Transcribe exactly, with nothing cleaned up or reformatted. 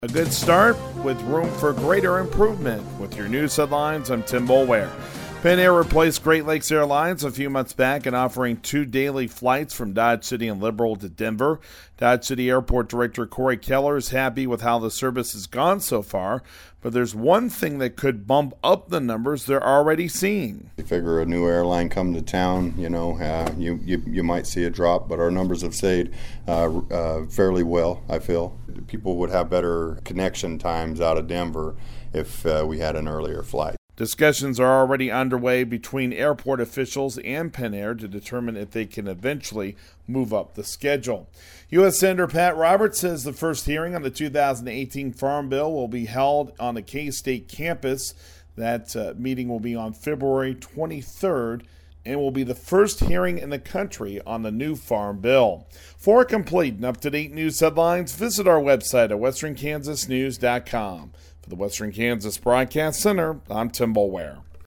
A good start with room for greater improvement. With your news headlines, I'm Tim Boulware. Penair replaced Great Lakes Airlines a few months back in offering two daily flights from Dodge City and Liberal to Denver. Dodge City Airport Director Corey Keller is happy with how the service has gone so far, but there's one thing that could bump up the numbers they're already seeing. You figure a new airline come to town, you know, uh, you, you you might see a drop, but our numbers have stayed uh, uh, fairly well, I feel. People would have better connection times out of Denver if uh, we had an earlier flight. Discussions are already underway between airport officials and Penair to determine if they can eventually move up the schedule. U S Senator Pat Roberts says the first hearing on the two thousand eighteen Farm Bill will be held on the K-State campus. That uh, meeting will be on February twenty-third and will be the first hearing in the country on the new Farm Bill. For complete and up-to-date news headlines, visit our website at western kansas news dot com. For the Western Kansas Broadcast Center, I'm Tim Boulware.